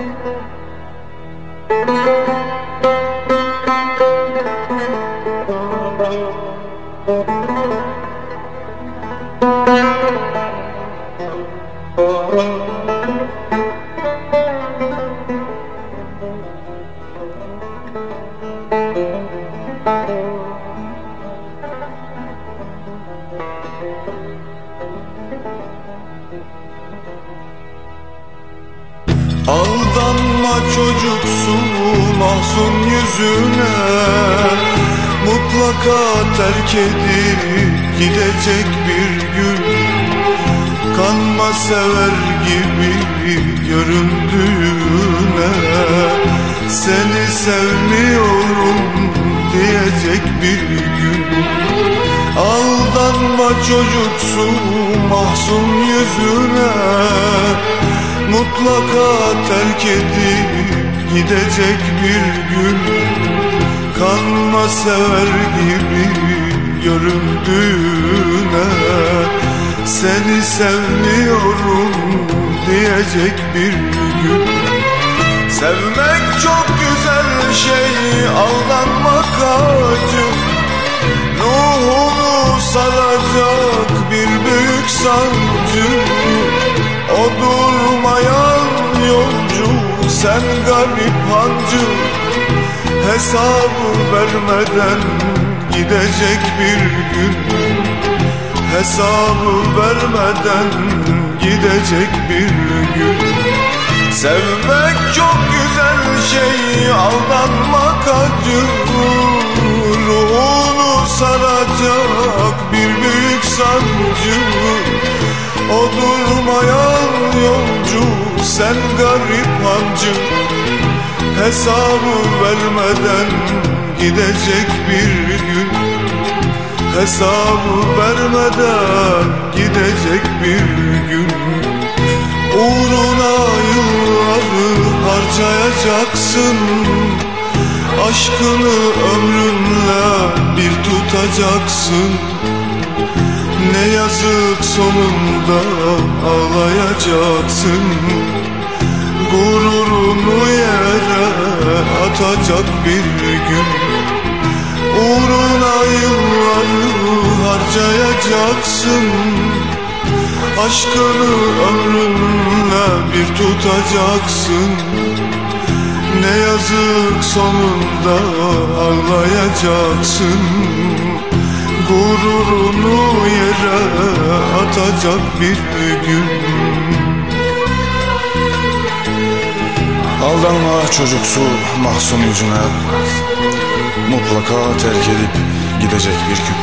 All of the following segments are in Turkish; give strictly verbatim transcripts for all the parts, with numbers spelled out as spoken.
Aldanma çocuksu mahzun yüzüne, mutlaka terk edip gidecek bir gün. Kanma sever gibi göründüğüne, seni sevmiyorum diyecek bir gün. Aldanma çocuksu mahzun yüzüne, mutlaka terk edip gidecek bir gün. Kanma sever gibi göründüğüne, seni sevmiyorum diyecek bir gün. Sevmek çok güzel şey, aldanmak acı. Ruhunu saracak bir büyük sancı. O durmayan yolcu, sen garip hancı. Hesabı vermeden gidecek bir gün. Hesabı vermeden gidecek bir gün. Sevmek çok güzel şey, aldanmak acı. Ruhunu saracak bir büyük sancı. O durmayan yolcu, sen garip hancı. Hesabı vermeden gidecek bir gün. Hesabı vermeden gidecek bir gün. Uğruna yılları harcayacaksın. Aşkını ömrünle bir tutacaksın. Ne yazık sonunda ağlayacaksın. Gururunu yere atacak bir gün. Uğruna yılları harcayacaksın. Aşkını ömrünle bir tutacaksın. Ne yazık sonunda ağlayacaksın. Gururunu yere atacak bir gün. Aldanma çocuksu mahzun yüzüne, mutlaka terk edip gidecek bir gün.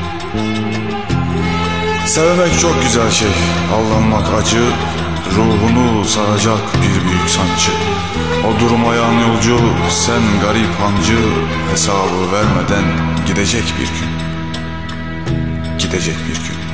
Sevmek çok güzel şey, aldanmak acı. Ruhunu saracak bir büyük sancı. O durmayan yolcu, sen garip hancı. Hesabı vermeden gidecek bir gün. Gidecek bir gün.